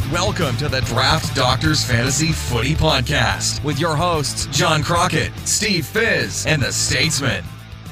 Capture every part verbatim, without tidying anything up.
Welcome to the Draft Doctors Fantasy Footy Podcast with your hosts, John Crockett, Steve Fizz, and the Statesman.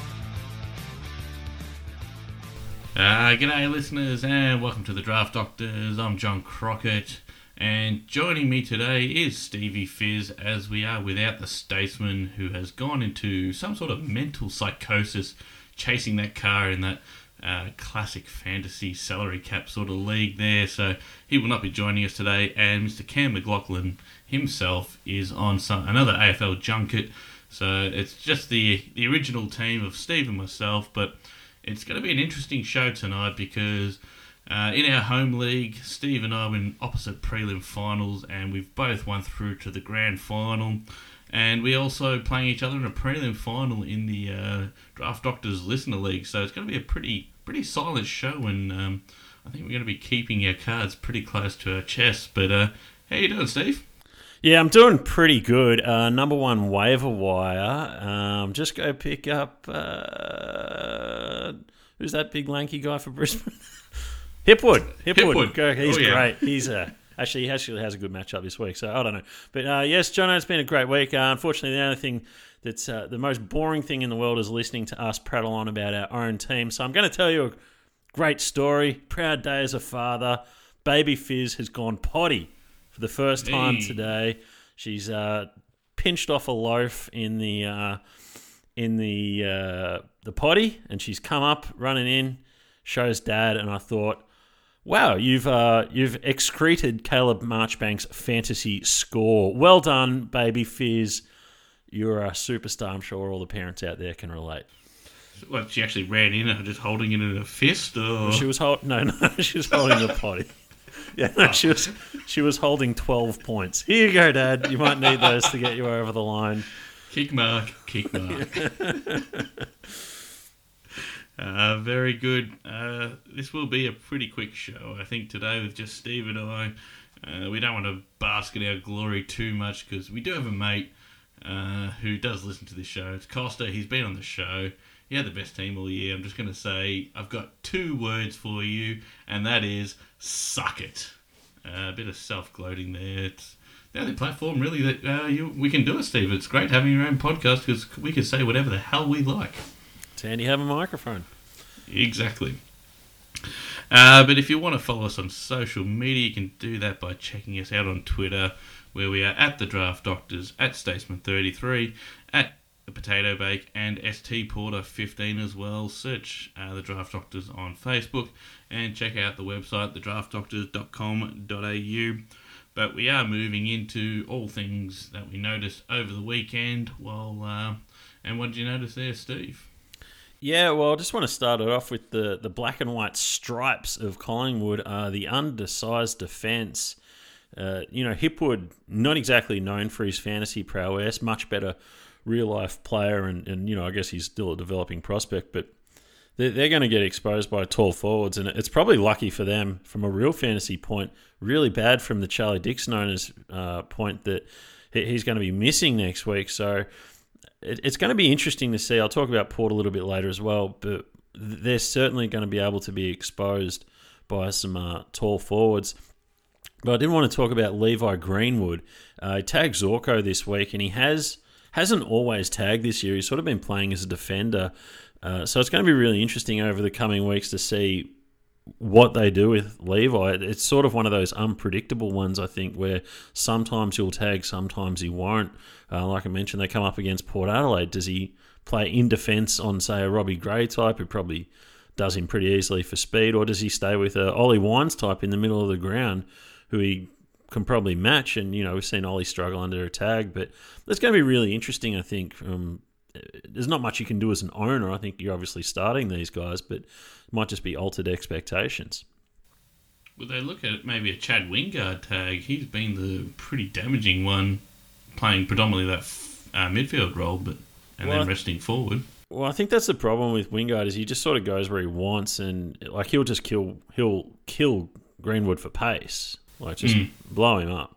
Uh, g'day listeners and welcome to the Draft Doctors. I'm John Crockett and joining me today is Stevie Fizz as we are without the Statesman who has gone into some sort of mental psychosis chasing that car in that uh, classic fantasy salary cap sort of league there, so he will not be joining us today. And Mister Cam McLaughlin himself is on some another A F L junket, so it's just the, the original team of Steve and myself, but it's going to be an interesting show tonight because uh, in our home league, Steve and I were in opposite prelim finals and we've both won through to the grand final. And we're also playing each other in a prelim final in the uh, Draft Doctors Listener League. So it's going to be a pretty pretty silent show, and um, I think we're going to be keeping our cards pretty close to our chest. But uh, how you doing, Steve? Yeah, I'm doing pretty good. Uh, number one waiver wire. Um, just go pick up... Uh, who's that big lanky guy for Brisbane? Hipwood. Hipwood. Hipwood. Go, he's oh, yeah. great. He's uh, actually he actually has a good matchup this week, so I don't know. But uh, yes, Jono, it's been a great week. Uh, unfortunately, the only thing that's uh, the most boring thing in the world is listening to us prattle on about our own team. So I'm going to tell you a great story. Proud day as a father. Baby Fizz has gone potty for the first time hey. today. She's uh, pinched off a loaf in the uh, in the uh, the potty, and she's come up running in, shows dad, and I thought, wow, you've uh, you've excreted Caleb Marchbank's fantasy score. Well done, Baby Fizz. You're a superstar. I'm sure all the parents out there can relate. What, she actually ran in and just holding it in a fist? Or? She was hold- no, no, she was holding the potty. Yeah, no, she was she was holding twelve points. Here you go, Dad. You might need those to get you over the line. Kick mark, kick mark. uh, very good. Uh, this will be a pretty quick show, I think, today with just Steve and I. Uh, we don't want to bask in our glory too much because we do have a mate uh, who does listen to this show. It's Costa. He's been on the show. He had the best team all year. I'm just going to say I've got two words for you, and that is suck it. Uh, a bit of self-gloating there. It's the only platform, really, that uh, you, we can do it, Steve. It's great having your own podcast because we can say whatever the hell we like. It's handy having a microphone. Exactly. Uh, but if you want to follow us on social media, you can do that by checking us out on Twitter, where we are at the Draft Doctors, at Statesman thirty-three, at the Potato Bake, and S T Porter fifteen as well. Search uh, the Draft Doctors on Facebook and check out the website, the draft doctors dot com dot a u. But we are moving into all things that we noticed over the weekend. Well, uh, and what did you notice there, Steve? Yeah, well, I just want to start it off with the, the black and white stripes of Collingwood, uh, the undersized defence. Uh, you know, Hipwood, not exactly known for his fantasy prowess, much better real-life player, and, and, you know, I guess he's still a developing prospect, but they're, they're going to get exposed by tall forwards, and it's probably lucky for them from a real fantasy point, really bad from the Charlie Dixon owner's uh, point that he's going to be missing next week, so it, it's going to be interesting to see. I'll talk about Port a little bit later as well, but they're certainly going to be able to be exposed by some uh, tall forwards. But I did want to talk about Levi Greenwood. Uh, he tagged Zorko this week, and he has... hasn't always tagged this year. He's sort of been playing as a defender. Uh, so it's going to be really interesting over the coming weeks to see what they do with Levi. It's sort of one of those unpredictable ones, I think, where sometimes he'll tag, sometimes he won't. Uh, like I mentioned, they come up against Port Adelaide. Does he play in defence on, say, a Robbie Gray type, who probably does him pretty easily for speed, or does he stay with a Ollie Wines type in the middle of the ground, who he can probably match? And, you know, we've seen Ollie struggle under a tag, but it's going to be really interesting, I think. Um, there's not much you can do as an owner. I think you're obviously starting these guys, but it might just be altered expectations. Would they look at maybe a Chad Wingard tag? He's been the pretty damaging one, playing predominantly that uh, midfield role, but and well, then resting forward. Well, I think that's the problem with Wingard, is he just sort of goes where he wants, and like he'll just kill he'll kill Greenwood for pace. Like, just mm. blow him up.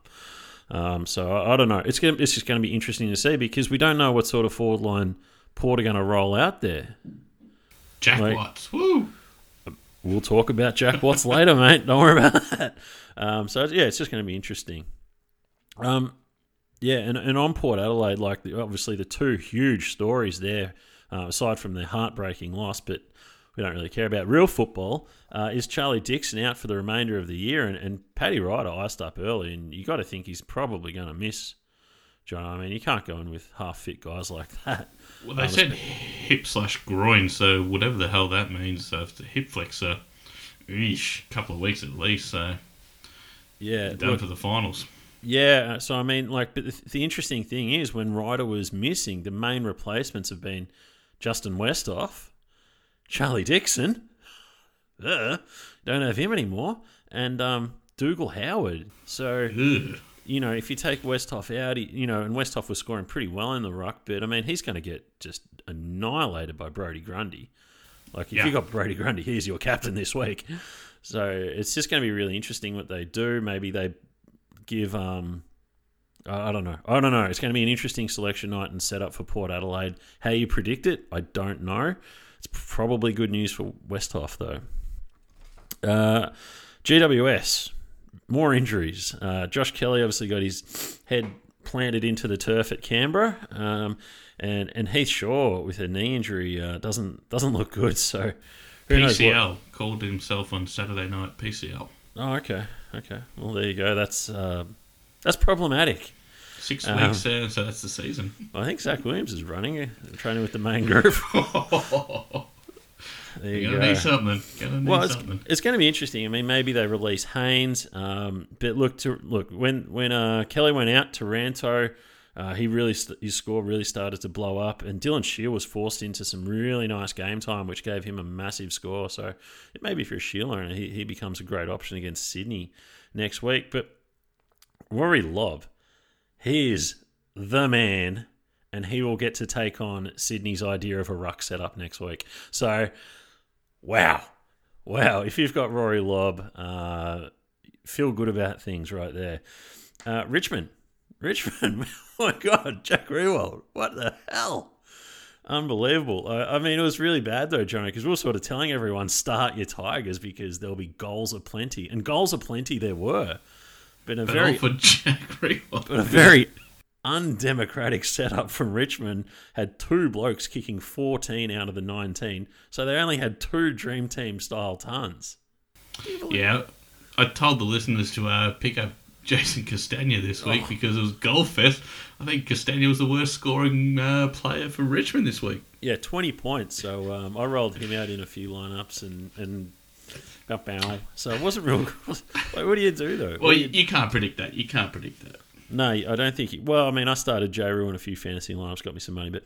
Um, so, I, I don't know. It's gonna, it's just going to be interesting to see, because we don't know what sort of forward line Port are going to roll out there. Jack like, Watts, woo! we'll talk about Jack Watts later, mate. Don't worry about that. Um, so, yeah, it's just going to be interesting. Um, yeah, and, and on Port Adelaide, like the, obviously the two huge stories there, uh, aside from the heartbreaking loss, but we don't really care about real football, uh, is Charlie Dixon out for the remainder of the year, and, and Paddy Ryder iced up early, and you got to think he's probably going to miss John. I mean, you can't go in with half-fit guys like that. Well, they um, said hip slash groin, so whatever the hell that means. So if the hip flexor, eesh, a couple of weeks at least, so yeah, done look, for the finals. Yeah, so I mean, like, but the, the interesting thing is when Ryder was missing, the main replacements have been Justin Westhoff, Charlie Dixon, uh, don't have him anymore, and um, Dougal Howard. So, Ugh. you know, if you take Westhoff out, he, you know, and Westhoff was scoring pretty well in the ruck, but I mean, he's going to get just annihilated by Brodie Grundy. Like, if Yeah. you got Brodie Grundy, he's your captain this week. So it's just going to be really interesting what they do. Maybe they give, um, I don't know. I don't know. It's going to be an interesting selection night and setup for Port Adelaide. How you predict it, I don't know. It's probably good news for Westhoff, though. Uh, G W S, more injuries. Uh, Josh Kelly obviously got his head planted into the turf at Canberra, um, and and Heath Shaw with a knee injury uh, doesn't doesn't look good. So who knows P C what- L called himself on Saturday night. P C L. Oh, okay, okay. Well, there you go. That's uh, that's problematic. Six Um, weeks, uh, so that's the season. I think Zach Williams is running, uh, training with the main group. There you Gonna go. need something. Gonna need Well, it's, something. it's going to be interesting. I mean, maybe they release Haynes, um, but look, to look when when uh, Kelly went out, Taranto, uh, he really st- his score really started to blow up, and Dylan Shield was forced into some really nice game time, which gave him a massive score. So maybe if you're a Shield owner, he he becomes a great option against Sydney next week. But Rory Lobb, he is the man, and he will get to take on Sydney's idea of a ruck setup next week. So. Wow. Wow. If you've got Rory Lobb, uh, feel good about things right there. Uh, Richmond. Richmond. Oh, my God. Jack Riewoldt. What the hell? Unbelievable. I, I mean, it was really bad, though, Johnny, because we were sort of telling everyone, start your Tigers because there'll be goals aplenty. And goals aplenty there were. But a But very, all for Jack Riewoldt. but a very undemocratic setup from Richmond. Had two blokes kicking fourteen out of the nineteen, so they only had two Dream Team style tons. Yeah, I told the listeners to uh, pick up Jason Castagna this week Oh. because it was Goal Fest. I think Castagna was the worst scoring uh, player for Richmond this week. Yeah, twenty points. So um, I rolled him out in a few lineups and and got bow. So it wasn't real. Like, what do you do though? Well, What do you, you- you can't predict that. You can't predict that. No, I don't think. He, well, I mean, I started J. Rue in a few fantasy lineups, got me some money, but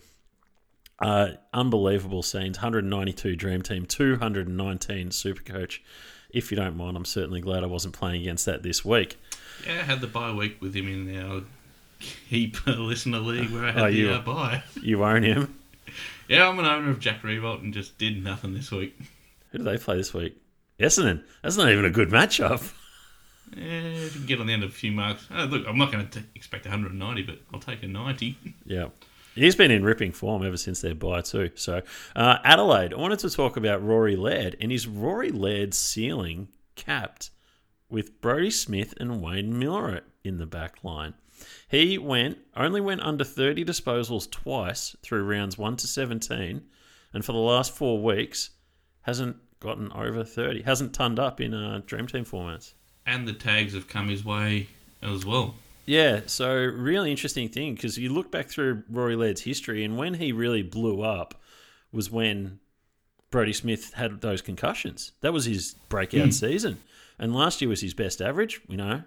uh, unbelievable scenes. one hundred ninety-two Dream Team, two hundred nineteen Supercoach. If you don't mind, I'm certainly glad I wasn't playing against that this week. Yeah, I had the bye week with him in our heap listener league where I had Oh, the you- uh, bye. You own him. Yeah, I'm an owner of Jack Riewoldt and just did nothing this week. Who do they play this week? Essendon. That's not even a good matchup. Yeah, if you can get on the end of a few marks. Oh, look, I'm not going to expect one hundred ninety, but I'll take a ninety. Yeah. He's been in ripping form ever since their bye too. So uh, Adelaide, I wanted to talk about Rory Laird, and is Rory Laird's ceiling capped with Brodie Smith and Wayne Miller in the back line? He went only went under thirty disposals twice through rounds one to seventeen, and for the last four weeks hasn't gotten over thirty. Hasn't turned up in uh, Dream Team formats. And the tags have come his way as well. Yeah, so really interesting thing because you look back through Rory Laird's history, and when he really blew up was when Brodie Smith had those concussions. That was his breakout season, and last year was his best average. You know,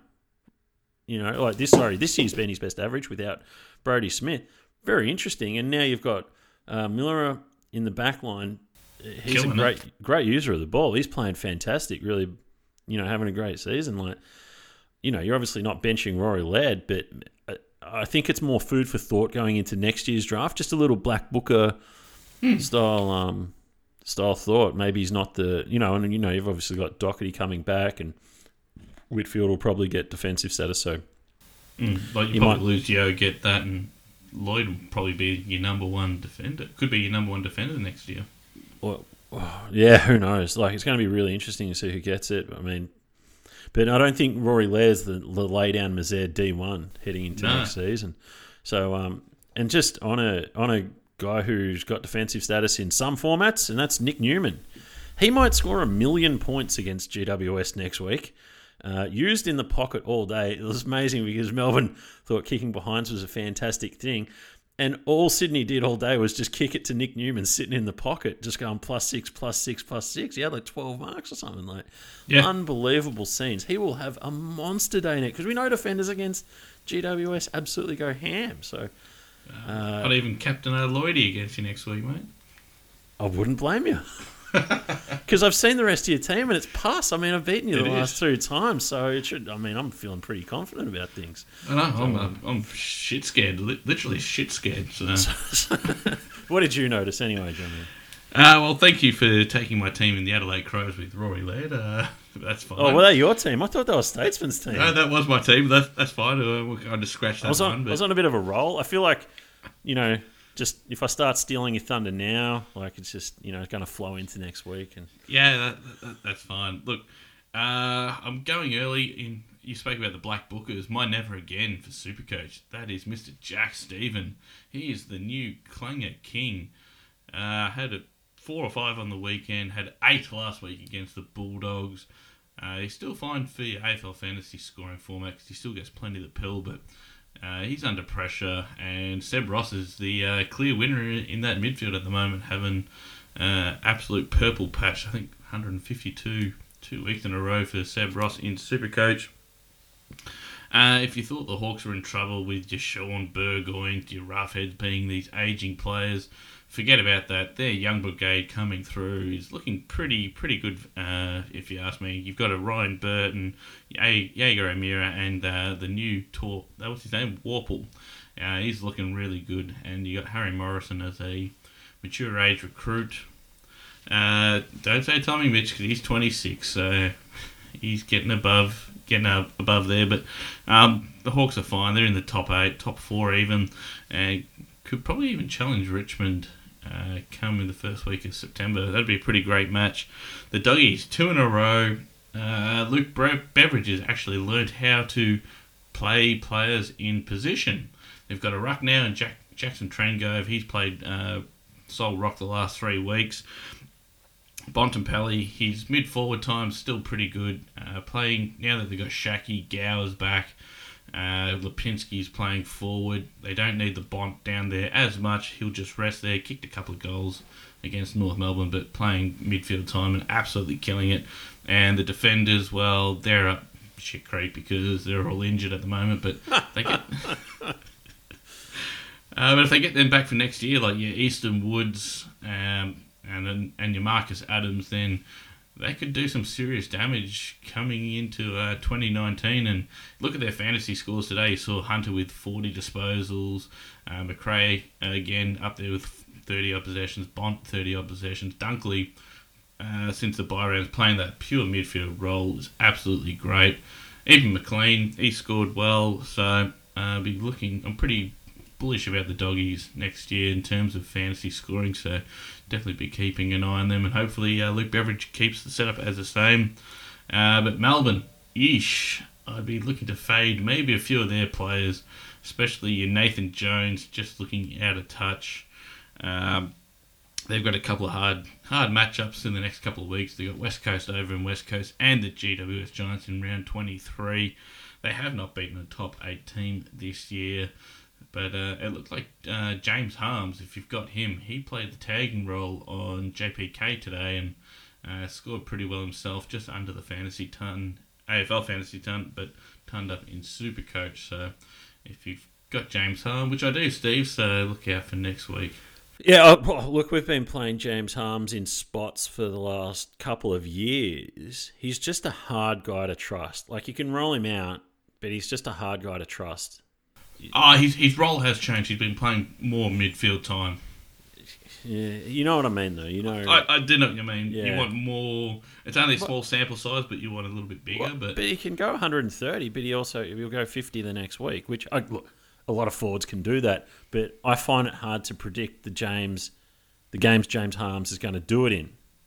you know, like this. Sorry, this year's been his best average without Brodie Smith. Very interesting, and now you've got uh, Miller in the back line. He's Killing a great, great user of the ball. He's playing fantastic. Really, you know, having a great season. Like. You know, you're obviously not benching Rory Laird, but I think it's more food for thought going into next year's draft. Just a little Black Booker mm. style um, style thought. Maybe he's not the, you know, and you know, you've obviously got Doherty coming back, and Whitfield will probably get defensive status. So Mm, like you, You probably might- lose Yeo, get that, and Lloyd will probably be your number one defender. Could be your number one defender next year. well, Yeah, who knows? Like, it's going to be really interesting to see who gets it. I mean, but I don't think Rory Lair's the, the lay down Mazet D one heading into No. next season. So, um, and just on a on a guy who's got defensive status in some formats, and that's Nick Newman. He might score a million points against G W S next week. Uh, used in the pocket all day. It was amazing because Melbourne thought kicking behinds was a fantastic thing. And all Sydney did all day was just kick it to Nick Newman sitting in the pocket, just going plus six, plus six, plus six. He had like twelve marks or something. Like, Yeah. unbelievable scenes. He will have a monster day next because we know defenders against G W S absolutely go ham. So Uh, I'd even captain a Lloydie against you next week, mate. I wouldn't blame you. Because I've seen the rest of your team and it's pus. I mean, I've beaten you It the last is. two times, so it should. I mean, I'm feeling pretty confident about things. I know, I'm, uh, I'm shit scared, li- literally shit scared. So. What did you notice anyway, Johnny? Uh, well, thank you for taking my team in the Adelaide Crows with Rory Laird. Uh, that's fine. Oh, were they your team? I thought that was Statesman's team. No, that was my team. That's that's fine. Uh, I just scratched that I was on. one. I was But on a bit of a roll. I feel like, you know, just if I start stealing your thunder now, like it's just you know going to flow into next week. And yeah, that, that, that's fine. Look, uh, I'm going early. In you spoke about the Black Bookers. My never again for Supercoach. That is Mister Jack Stephen. He is the new Clanger King. Uh, had a four or five on the weekend. Had eight last week against the Bulldogs. Uh, he's still fine for your A F L fantasy scoring format because he still gets plenty of the pill, but uh, he's under pressure. And Seb Ross is the uh, clear winner in that midfield at the moment, having uh, absolute purple patch. I think one hundred fifty-two two weeks in a row for Seb Ross in Supercoach. Uh, if you thought the Hawks were in trouble with your Sean Burgoyne, your Roughheads being these ageing players, forget about that. Their young brigade coming through is looking pretty pretty good, uh, if you ask me. You've got a Ryan Burton, Ye- Jaeger O'Meara, and uh, the new tour, that was his name, Warple. Uh, he's looking really good. And you got Harry Morrison as a mature age recruit. Uh, don't say Tommy Mitch because he's twenty-six, so he's getting above getting up above there. But um, the Hawks are fine. They're in the top eight, top four even, and could probably even challenge Richmond uh, come in the first week of September. That'd be a pretty great match. The Doggies, two in a row. Uh, Luke Bre- Beveridge has actually learned how to play players in position. They've got a ruck now, and Jack, Jackson Trengove. He's played uh, sole rock the last three weeks. Bontempelli, his mid-forward time's still pretty good. Uh, playing now that they've got Shaki, Gower's back. Uh, Lipinski's playing forward. They don't need the Bont down there as much. He'll just rest there. Kicked a couple of goals against North Melbourne, but playing midfield time and absolutely killing it. And the defenders, well, they're up shit creek because they're all injured at the moment. But they get, uh, but if they get them back for next year, like your Easton Woods um, and and your Marcus Adams, then they could do some serious damage coming into uh, twenty nineteen. And look at their fantasy scores today. You saw Hunter with forty disposals, uh, McRae uh, again up there with thirty odd possessions, Bont thirty odd possessions, Dunkley uh, since the bye rounds playing that pure midfield role is absolutely great. Even McLean, he scored well, so uh, be looking. I'm pretty bullish about the Doggies next year in terms of fantasy scoring, so definitely be keeping an eye on them, and hopefully uh, Luke Beveridge keeps the setup as the same. Uh, but Melbourne, yeesh, I'd be looking to fade maybe a few of their players, especially your Nathan Jones, just looking out of touch. Um, they've got a couple of hard hard matchups in the next couple of weeks. They've got West Coast over in West Coast and the G W S Giants in round twenty-three. They have not beaten a top eight team this year. But uh, it looked like uh, James Harms, if you've got him, he played the tagging role on J P K today and uh, scored pretty well himself, just under the fantasy ton, A F L fantasy ton, but turned up in Supercoach. So if you've got James Harms, which I do, Steve, so look out for next week. Yeah, uh, well, look, we've been playing James Harms in spots for the last couple of years. He's just a hard guy to trust. Like, you can roll him out, but he's just a hard guy to trust. Oh, his his role has changed. He's been playing more midfield time. Yeah, you know what I mean, though. You know, I, I do know what you mean. Yeah. You want more. It's only a small sample size, but you want a little bit bigger. well, but but he can go one hundred thirty, but he also he'll go fifty the next week. Which I, look, a lot of forwards can do that, but I find it hard to predict the James, the games James Harms is going to do it in.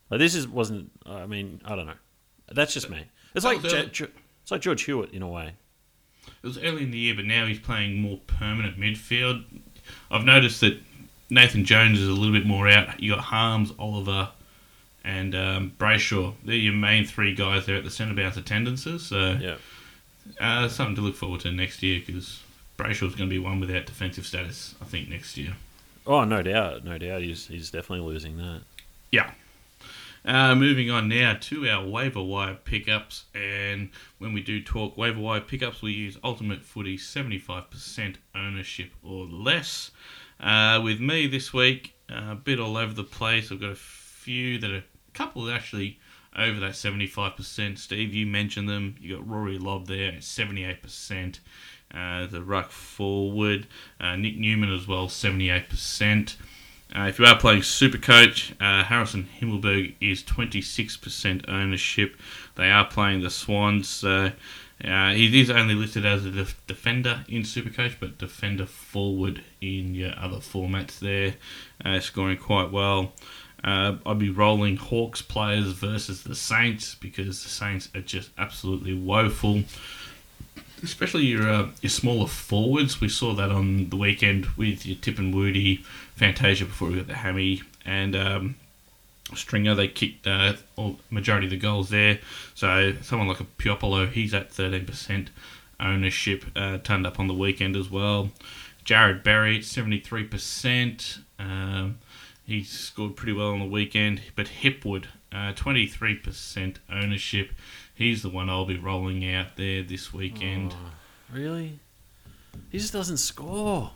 Like this is wasn't. I mean, I don't know. That's just me. It's like Ge- it's like George Hewitt in a way. It was early in the year, but now he's playing more permanent midfield. I've noticed that Nathan Jones is a little bit more out. You got Harms, Oliver, and um, Brayshaw. They're your main three guys there at the centre bounce attendances. So Yeah. uh, something to look forward to next year because Brayshaw's going to be one without defensive status, I think, next year. Oh, no doubt, no doubt. He's he's definitely losing that. Yeah. Uh, moving on now to our waiver wire pickups, and when we do talk waiver wire pickups, we use Ultimate Footy seventy-five percent ownership or less. Uh, with me this week, uh, a bit all over the place. I've got a few that are, a couple that are actually over that seventy-five percent. Steve, you mentioned them. You got Rory Lobb there at seventy-eight percent. Uh, the ruck forward, uh, Nick Newman as well, seventy-eight percent. Uh, if you are playing Supercoach, uh, Harrison Himmelberg is twenty-six percent ownership. They are playing the Swans. So, uh, he is only listed as a def- defender in Supercoach, but defender forward in your other formats there, uh, scoring quite well. Uh, I'd be rolling Hawks players versus the Saints because the Saints are just absolutely woeful. Especially your uh, your smaller forwards. We saw that on the weekend with your Tip and Woody, Fantasia before we got the Hammy, and um, Stringer. They kicked uh, all majority of the goals there. So someone like a Piopolo, he's at thirteen percent ownership, uh, turned up on the weekend as well. Jared Berry, seventy-three percent. Um, he scored pretty well on the weekend. But Hipwood, uh, twenty-three percent ownership. He's the one I'll be rolling out there this weekend. Oh, really? He just doesn't score.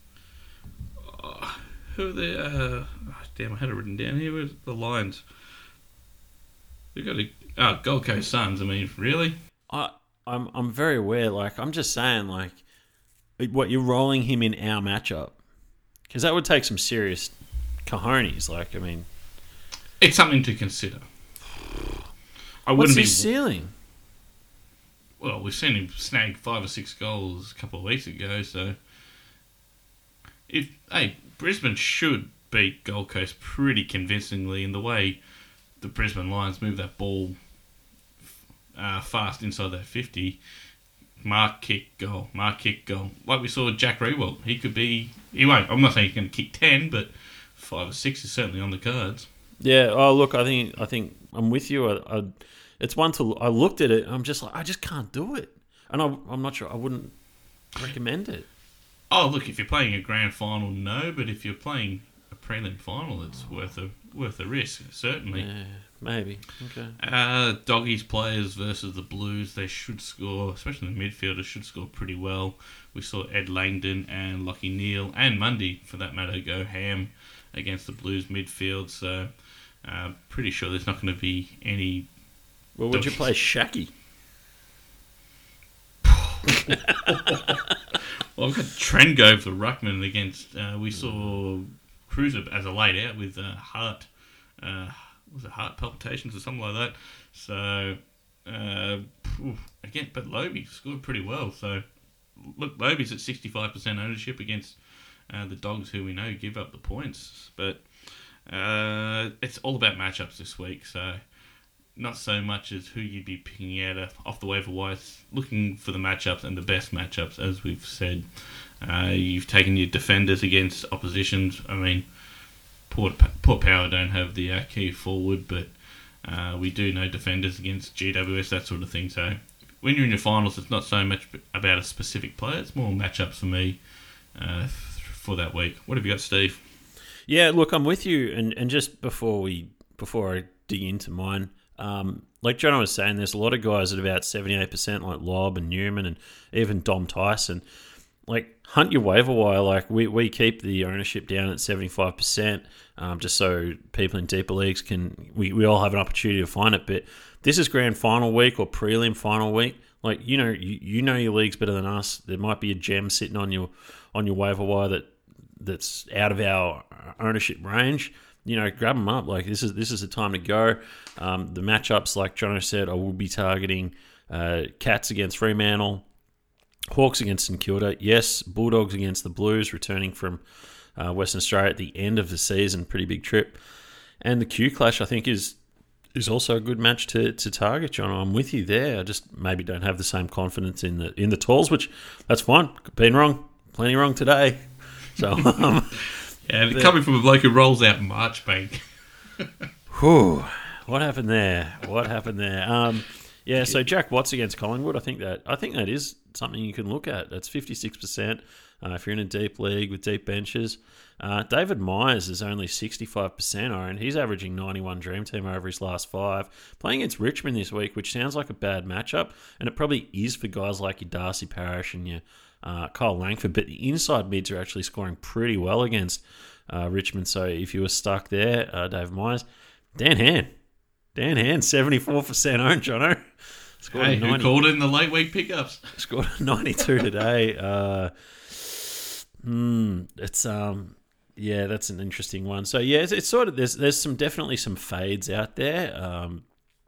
Oh, who are they? Uh, oh, damn, I had it written down here. Where's the Lions? We've got a oh, Gold Coast Suns. I mean, really? I, I'm I'm very aware. Like I'm just saying, like, what you're rolling him in our matchup because that would take some serious cojones. Like, I mean, it's something to consider. I what's wouldn't his be, ceiling? Well, we've seen him snag five or six goals a couple of weeks ago. So, if hey, Brisbane should beat Gold Coast pretty convincingly in the way the Brisbane Lions move that ball uh, fast inside that fifty. Mark kick goal, mark kick goal. Like we saw Jack Rewalt, he could be. He won't. I'm not saying he's going to kick ten, but five or six is certainly on the cards. Yeah. Oh, look, I think I think I'm with you. I, I, it's one to. I looked at it. And I'm just like, I just can't do it, and I, I'm not sure. I wouldn't recommend it. Oh, look, if you're playing a grand final, no. But if you're playing a prelim final, it's worth a worth a risk, certainly. Yeah, maybe. Okay. Uh, Doggies players versus the Blues, they should score, especially the midfielders, should score pretty well. We saw Ed Langdon and Lachie Neale, and Mundy, for that matter, go ham against the Blues midfield. So, uh, pretty sure there's not going to be any... Well, would you play Shaki? Well, I've got Trengo for Ruckman against... Uh, we saw Cruiser as a laid out with uh, heart... Uh, was it heart palpitations or something like that? So, uh, again, but Lobie scored pretty well. So, look, Lobie's at sixty-five percent ownership against uh, the Dogs, who we know give up the points. But uh, it's all about matchups this week. So, not so much as who you'd be picking out of, off the waiver wires, looking for the matchups and the best matchups, as we've said. Uh, you've taken your defenders against oppositions. I mean, Port, Port Power don't have the uh, key forward, but uh, we do know defenders against G W S, that sort of thing. So when you're in your finals, it's not so much about a specific player. It's more matchups for me uh, for that week. What have you got, Steve? Yeah, look, I'm with you. And, and just before we before I dig into mine, um, like John was saying, there's a lot of guys at about seventy-eight percent, like Lobb and Newman and even Dom Tyson. Like, hunt your waiver wire. Like, we, we keep the ownership down at seventy-five percent um, just so people in deeper leagues can... We, we all have an opportunity to find it. But this is grand final week or prelim final week. Like, you know you, you know your leagues better than us. There might be a gem sitting on your on your waiver wire that that's out of our ownership range. You know, grab them up. Like, this is this is the time to go. Um, the matchups, like Jono said, I will be targeting uh, Cats against Fremantle, Hawks against St Kilda, yes, Bulldogs against the Blues, returning from uh, Western Australia at the end of the season, pretty big trip. And the Q Clash, I think, is is also a good match to, to target, John. I'm with you there. I just maybe don't have the same confidence in the in the Tools, which that's fine. Been wrong, plenty wrong today. So, um, yeah, and coming from a bloke who rolls out Marchbank. Whew, what happened there? What happened there? Um, yeah, so Jack Watts against Collingwood. I think that I think that is something you can look at. That's fifty-six percent uh, if you're in a deep league with deep benches. Uh, David Myers is only sixty-five percent owned. He's averaging ninety-one Dream Team over his last five. Playing against Richmond this week, which sounds like a bad matchup, and it probably is for guys like your Darcy Parish and your uh, Kyle Langford, but the inside mids are actually scoring pretty well against uh, Richmond. So if you were stuck there, uh, David Myers, Dan Hand. Dan Hand, seventy-four percent owned, Jono. Scored hey, who called in the late week pickups? Scored a ninety-two today. Uh, hmm, it's... um. Yeah, that's an interesting one. So yeah, it's, it's sort of there's there's some definitely some fades out there, um,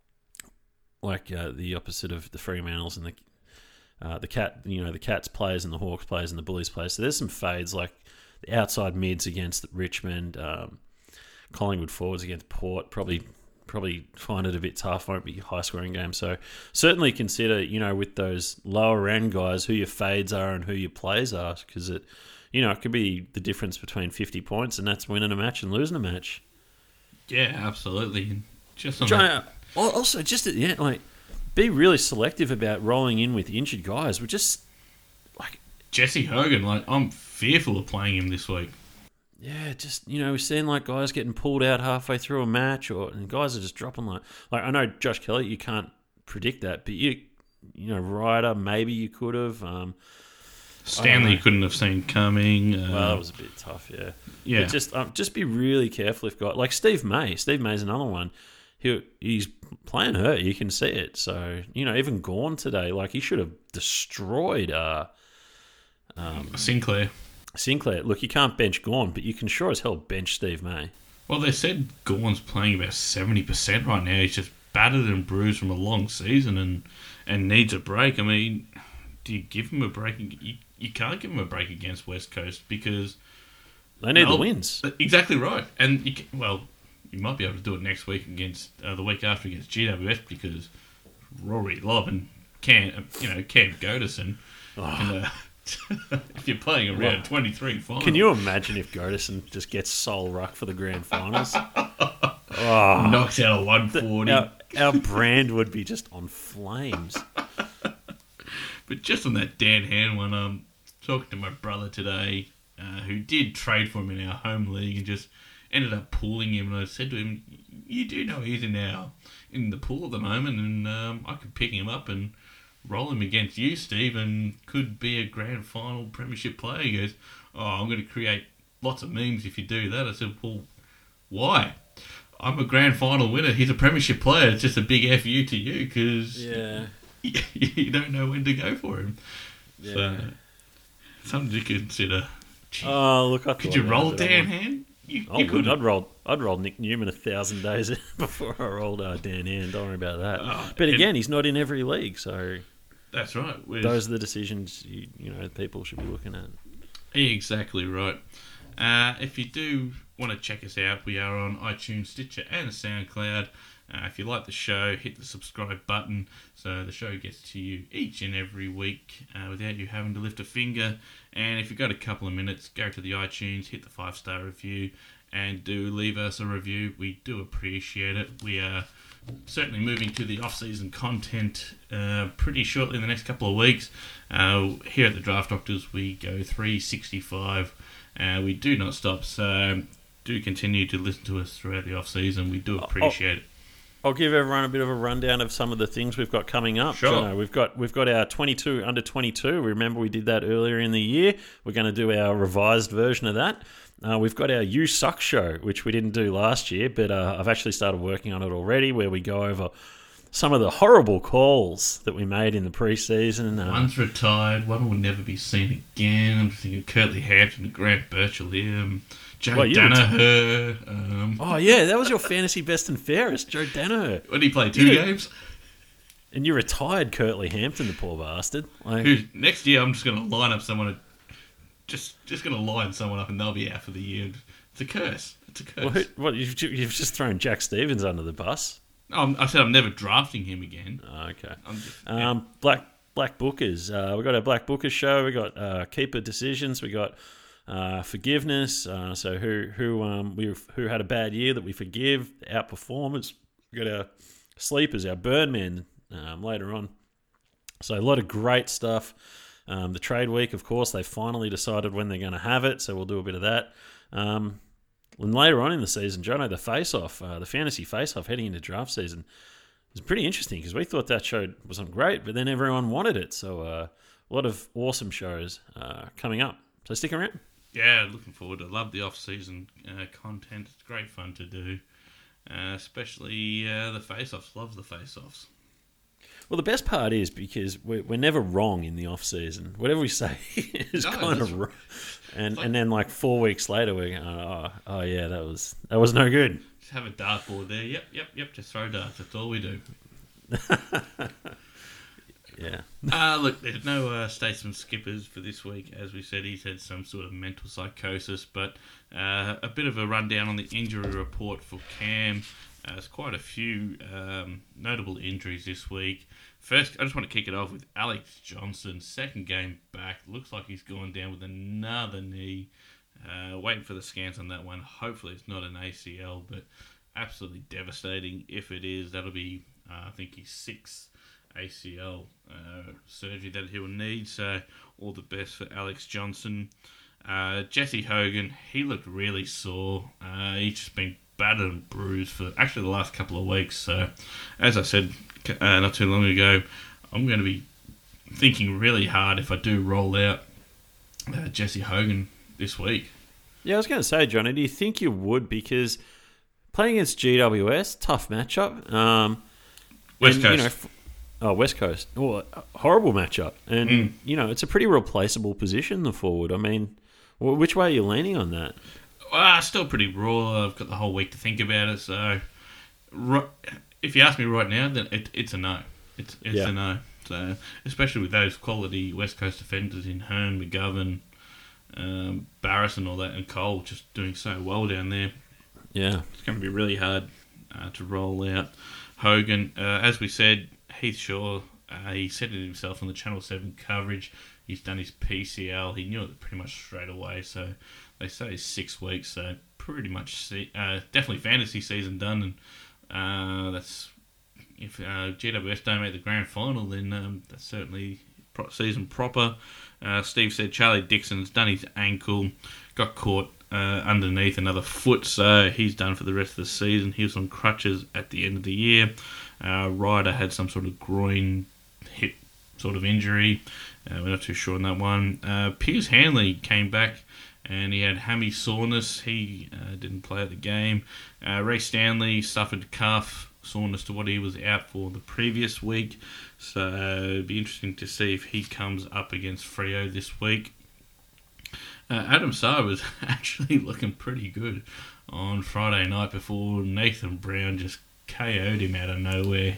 like uh, the opposite of the Fremantles and the uh, the cat, you know, the Cats players and the Hawks players and the Bullies players. So there's some fades like the outside mids against Richmond, um, Collingwood forwards against Port. Probably probably find it a bit tough. Won't be a high scoring game. So certainly consider, you know, with those lower end guys who your fades are and who your plays are, because it. You know, it could be the difference between fifty points, and that's winning a match and losing a match. Yeah, absolutely. And just on Try, that... also, just yeah, like be really selective about rolling in with injured guys. We're just like Jesse Hogan. Like I'm fearful of playing him this week. Yeah, just you know, we're seeing like guys getting pulled out halfway through a match, or and guys are just dropping like like I know Josh Kelly. You can't predict that, but you you know Ryder maybe you could have. Um, Stanley couldn't have seen coming. Uh, well, that was a bit tough, yeah. Yeah. But just um, just be really careful if got like Steve May. Steve May's another one. He he's playing hurt. You can see it. So you know, even Gawn today, like he should have destroyed uh, um, Sinclair. Sinclair. Look, you can't bench Gawn, but you can sure as hell bench Steve May. Well, they said Gawn's playing about seventy percent right now. He's just battered and bruised from a long season and and needs a break. I mean, do you give him a break? You, you can't give him a break against West Coast because they need the wins. Exactly right. And you can, well, you might be able to do it next week against uh, the week after against G W S because Rory Lobb and Cam, you know, Cam Godison. Oh. And, uh, if you're playing a round well, twenty-three final, can you imagine if Godison just gets sole ruck for the grand finals? oh, knocks out a one forty. Our, our brand would be just on flames. But just on that Dan Hand one, I'm talking to my brother today, uh, who did trade for him in our home league and just ended up pooling him. And I said to him, "You do know he's in our in the pool at the moment, and um, I could pick him up and roll him against you, Steve, and could be a grand final premiership player." He goes, "Oh, I'm going to create lots of memes if you do that." I said, "Well, why? I'm a grand final winner. He's a premiership player. It's just a big F you to you because yeah. you, you don't know when to go for him." Yeah. So, something to consider. Gee, oh, look, I could you roll Dan Hand? You, I you would. I'd roll. I'd roll Nick Newman a thousand days before I rolled uh, Dan Hand. Don't worry about that. Oh, but again, he's not in every league, so that's right. With, those are the decisions you, you know people should be looking at. Exactly right. Uh, if you do want to check us out, we are on iTunes, Stitcher, and SoundCloud. Uh, if you like the show, hit the subscribe button so the show gets to you each and every week uh, without you having to lift a finger. And if you've got a couple of minutes, go to the iTunes, hit the five-star review, and do leave us a review. We do appreciate it. We are certainly moving to the off-season content uh, pretty shortly in the next couple of weeks. Uh, here at the Draft Doctors, we go three sixty-five. Uh, we do not stop, so do continue to listen to us throughout the off-season. We do appreciate it. I'll give everyone a bit of a rundown of some of the things we've got coming up. Sure. Jono, we've got we've got our twenty-two under twenty-two. Remember we did that earlier in the year. We're going to do our revised version of that. Uh, we've got our You Suck show, which we didn't do last year, but uh, I've actually started working on it already, where we go over some of the horrible calls that we made in the preseason. Uh, One's retired. One will never be seen again. I'm thinking Curtly Hampton, Grant Birchall here. Um, Joe well, Danaher. Um, oh, yeah, that was your fantasy best and fairest, Joe Danaher. What did he play, two you, games? And you retired Curtly Hampton, the poor bastard. Like, Who, next year, I'm just going to line up someone, just just going to line someone up and they'll be out for the year. It's a curse. It's a curse. Well, who, what, you've, you've just thrown Jack Stevens under the bus. Um, I said I'm never drafting him again. Oh, okay. I'm just, yeah. Um, Black Black Bookers. Uh, we got our Black Bookers show. We got uh, keeper decisions. We got uh, forgiveness. Uh, so who who um we who had a bad year that we forgive, outperformance. We got our sleepers, our burn men um, later on. So a lot of great stuff. Um, the trade week, of course, they finally decided when they're going to have it. So we'll do a bit of that. Um, and later on in the season, Jono, the face-off, uh, the fantasy face-off heading into draft season was pretty interesting because we thought that show wasn't great, but then everyone wanted it. So uh, a lot of awesome shows uh, coming up. So stick around. Yeah, looking forward to. Love the off-season uh, content. It's great fun to do, uh, especially uh, the face-offs. Love the face-offs. Well, the best part is because we're, we're never wrong in the off season. Whatever we say is No, kind that's- of wrong. And like- and then like four weeks later, we're going, oh, oh yeah, that was that was no good. Just have a dartboard there. Yep, yep, yep. Just throw darts. That's all we do. Yeah. Uh, look, there's no uh, Statesman skippers for this week. As we said, he's had some sort of mental psychosis. But uh, a bit of a rundown on the injury report for Cam. Uh, there's quite a few um, notable injuries this week. First, I just want to kick it off with Alex Johnson. Second game back. Looks like he's gone down with another knee. Uh, waiting for the scans on that one. Hopefully it's not an A C L, but absolutely devastating. If it is, that'll be, uh, I think, his sixth A C L uh, surgery that he'll need. So all the best for Alex Johnson. Uh, Jesse Hogan, he looked really sore. Uh, he's just been battered and bruised for actually the last couple of weeks. So as I said uh, not too long ago, I'm going to be thinking really hard if I do roll out uh, Jesse Hogan this week. Yeah, I was going to say, Johnny, do you think you would? Because playing against G W S, tough matchup. Um, West and, Coast. You know, f- oh, West Coast. Oh, a horrible matchup. And, Mm. you know, it's a pretty replaceable position, the forward. I mean, wh- which way are you leaning on that? Uh, still pretty raw. I've got the whole week to think about it. So, ri- if you ask me right now, then it, it's a no. It's it's Yeah. a no. So, especially with those quality West Coast defenders in Hearn, McGovern, um, Barris, and all that, and Cole just doing so well down there. Yeah. It's going to be really hard uh, to roll out Hogan. Uh, as we said, Heath Shaw, uh, he said it himself on the Channel seven coverage. He's done his P C L. He knew it pretty much straight away. So they say it's six weeks. So pretty much, se- uh, definitely fantasy season done. And uh, that's if uh, G W S don't make the grand final, then um, that's certainly pro- season proper. Uh, Steve said Charlie Dixon's done his ankle, got caught uh, underneath another foot, so he's done for the rest of the season. He was on crutches at the end of the year. Uh, Ryder had some sort of groin hip sort of injury. Uh, we're not too sure on that one. Uh, Piers Hanley came back and he had hammy soreness. He uh, didn't play at the game. Uh, Ray Stanley suffered cuff soreness to what he was out for the previous week. So it'd be interesting to see if he comes up against Freo this week. Uh, Adam Saar was actually looking pretty good on Friday night before Nathan Brown just K O'd him out of nowhere.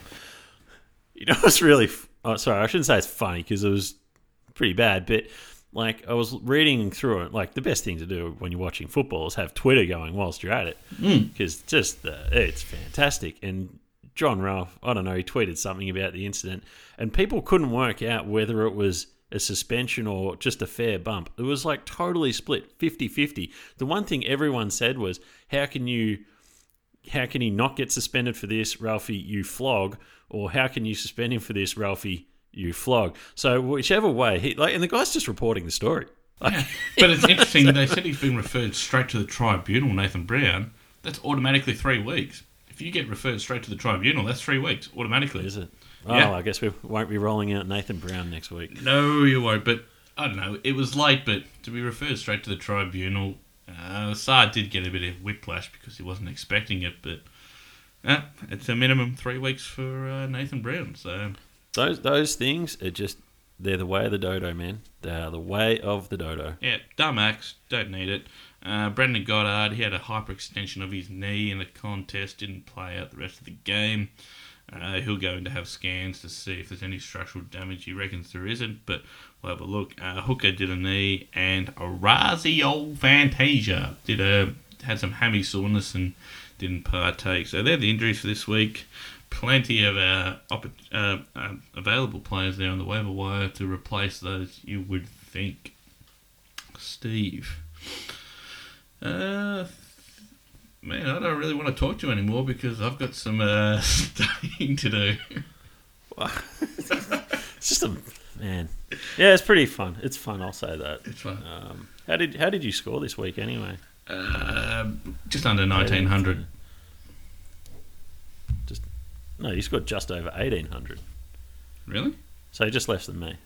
You know, it's really... F- oh, sorry, I shouldn't say it's funny because it was pretty bad, but like I was reading through it. Like the best thing to do when you're watching football is have Twitter going whilst you're at it because mm. just uh, it's fantastic. And John Ralph, I don't know, he tweeted something about the incident and people couldn't work out whether it was a suspension or just a fair bump. It was like totally split, fifty-fifty. The one thing everyone said was, how can you how can he not get suspended for this, Ralphie, you flog, or how can you suspend him for this, Ralphie, you flog? So whichever way, he, like, and the guy's just reporting the story. Like, Yeah. But it's interesting, they said he's been referred straight to the tribunal, Nathan Brown. That's automatically three weeks. If you get referred straight to the tribunal, that's three weeks, automatically. Is it? Oh, Yeah. I guess we won't be rolling out Nathan Brown next week. No, you won't, but I don't know. It was late, but to be referred straight to the tribunal, uh, Saar did get a bit of whiplash because he wasn't expecting it, but uh, it's a minimum three weeks for uh, Nathan Brown. So Those those things are just, they're the way of the dodo, man. They are the way of the dodo. yeah, dumb acts, don't need it. Uh, Brendan Goddard, he had a hyperextension of his knee in the contest, didn't play out the rest of the game. Uh, he'll go in to have scans to see if there's any structural damage. He reckons there isn't, but we'll have a look. Uh, Hooker did a knee, and Orazio Fantasia did a had some hammy soreness and didn't partake. So they're the injuries for this week. plenty of uh, opp- uh, uh, available players there on the waiver wire to replace those, you would think. Steve. Uh, man, I don't really want to talk to you anymore because I've got some uh, studying to do. It's just a man. Yeah, it's pretty fun. It's fun. I'll say that. It's fun. Um, how did how did you score this week anyway? Uh, just under nineteen hundred. Just no, you scored just over eighteen hundred. Really? So just less than me.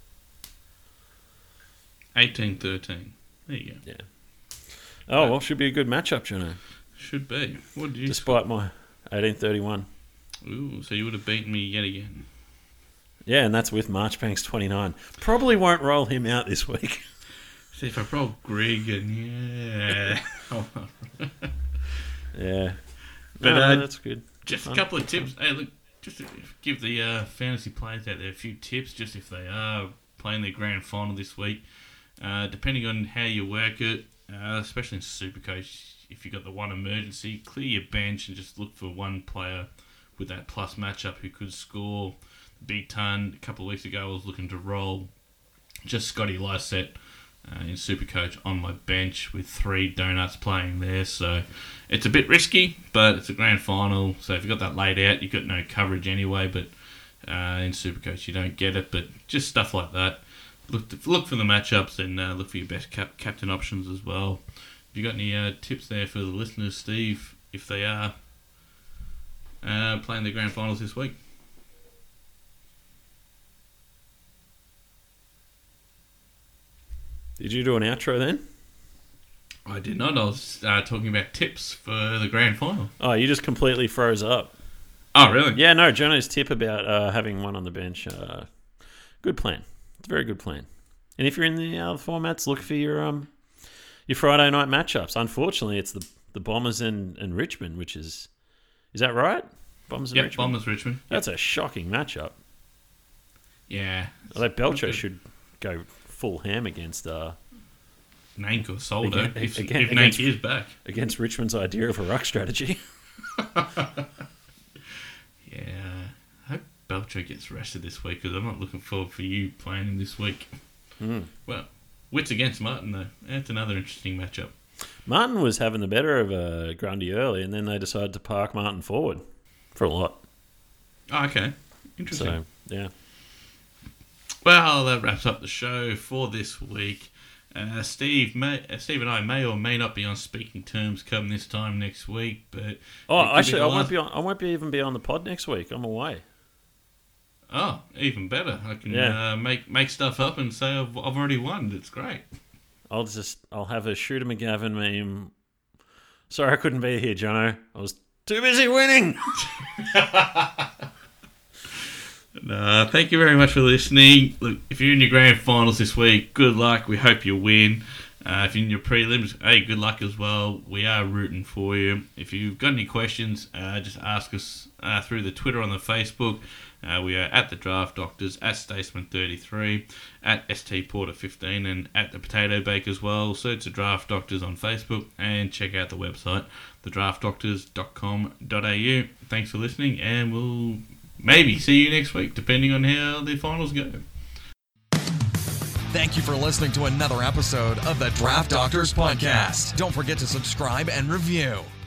eighteen thirteen. There you go. Yeah. Oh well, should be a good matchup, Jono. Should be. What did you? Despite my eighteen thirty-one. Ooh, so you would have beaten me yet again. Yeah, and that's with Marchbanks twenty-nine. Probably won't roll him out this week. See, if I roll Greg and yeah. Yeah. But no, uh, that's good. Just Fun. a couple of tips. Hey, look, just to give the uh, fantasy players out there a few tips, just if they are playing their grand final this week. Uh, depending on how you work it, uh, especially in Supercoach, if you've got the one emergency, clear your bench and just look for one player with that plus matchup who could score big ton. A couple of weeks ago, I was looking to roll just Scotty Lysette uh, in Supercoach on my bench with three donuts playing there. So it's a bit risky, but it's a grand final. So if you've got that laid out, you've got no coverage anyway. But uh, in Supercoach, you don't get it. But just stuff like that. Look to, look for the matchups and uh, look for your best cap, captain options as well. Have you got any uh, tips there for the listeners, Steve, if they are uh, playing the grand finals this week? Did you do an outro then? I did not. I was uh, talking about tips for the grand final. Oh, you just completely froze up. Oh, really? Yeah, no, Jono's tip about uh, having one on the bench, uh, good plan. It's a very good plan. And if you're in the other formats, look for your um your Friday night matchups. Unfortunately, it's the the Bombers and, and Richmond, which is... Is that right? Bombers and Yep, Richmond? Bombers Richmond. That's a shocking matchup. Yeah. Although Belcher good. should go full ham against uh, Nank or Soldo, Again- if, again- if against- Nank is back. against Richmond's idea of a ruck strategy. Yeah. I hope Belcher gets rested this week because I'm not looking forward for you playing him this week. Mm. Well, Wits against Martin, though. That's another interesting matchup. Martin was having the better of uh, Grundy early, and then they decided to park Martin forward for a lot. Oh, okay. Interesting. So, yeah. Well, that wraps up the show for this week. Uh, Steve, may, uh, Steve and I may or may not be on speaking terms come this time next week, but Oh, it could be actually, the I last- won't be. On, I won't be even be on the pod next week. I'm away. Oh, even better! I can Yeah. uh, make make stuff up and say I've, I've already won. It's great. I'll just. I'll have a Shooter McGavin meme. Sorry, I couldn't be here, Jono. I was too busy winning. Uh, thank you very much for listening. Look, if you're in your grand finals this week, good luck. We hope you win. Uh, if you're in your prelims, hey, good luck as well. We are rooting for you. If you've got any questions, uh, just ask us uh, through the Twitter on the Facebook. Uh, we are at the Draft Doctors, at Statesman thirty-three, at S T Porter fifteen, and at the Potato Bake as well. Search the Draft Doctors on Facebook and check out the website, the draft doctors dot com dot a u. Thanks for listening, and we'll maybe see you next week, depending on how the finals go. Thank you for listening to another episode of the Draft Doctors Podcast. Don't forget to subscribe and review.